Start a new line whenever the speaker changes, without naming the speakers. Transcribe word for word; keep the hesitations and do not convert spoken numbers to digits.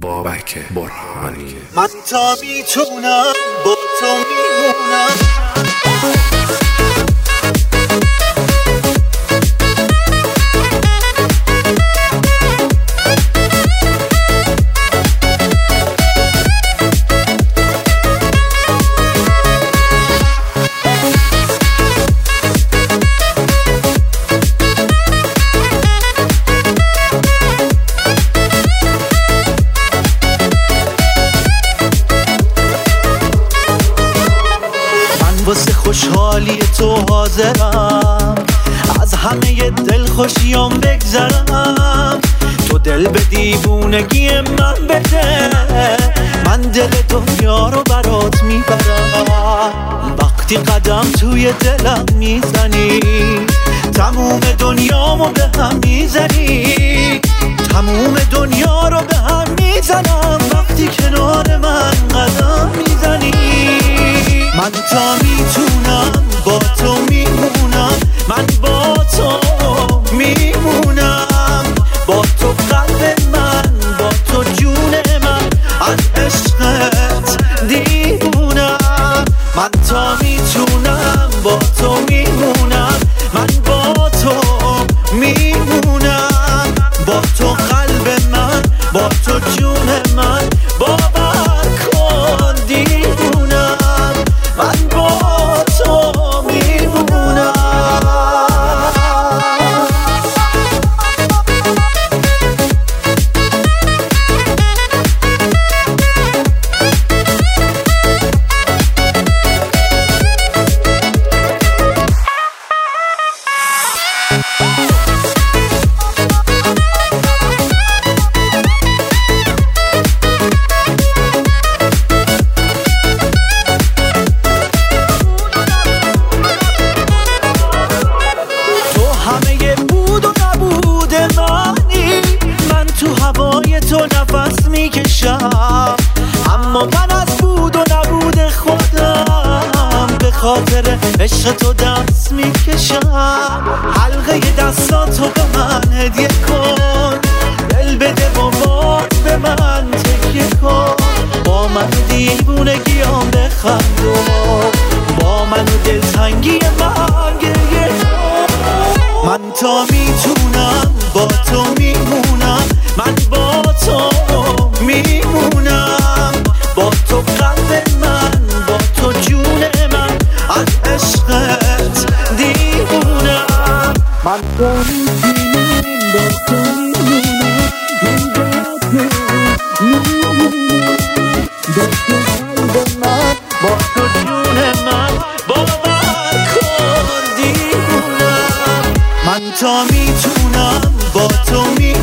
بابک برهانی.
من تا میتونم با تو میمونم. واسه خوشحالی تو حاضرم، از همه دل خوشیام بگذرم. تو دل به دیوونگی من بده، من دل دنیا رو برات میبرم. وقتی قدم توی دلم میزنی، تموم دنیامو به هم میزنی. تموم دنیا رو به هم میزنم وقتی کنار من قدم میزنی. من تا میتونم با تو میمونم، من با تو میمونم. با تو قلب من، با تو جون من، از عشقت دیوونم. من تا میتونم با تو میمونم، من با تو میمونم. با تو قلب من، با تو جون من، باور کن دیوونم. من با تو میمونم. اما من از بود و نبود خودم به خاطر عشق تو دست میکشم. حلقه دستاتو به من هدیه کن، دل بده و باز به من تکیه کن. با من دیوونگیام بخند و با من و دلتنگی من گریه کن. من تا میتونم با تو میمونم، من با تو میمونم. با تو قلب من، با تو جون من، از عشقت دیوونم. من تا میتونم با تو میمونم، من با تو میمونم. با تو قلب من، با تو جون من، باور کن دیوونم. من تا میتونم با تو میمونم.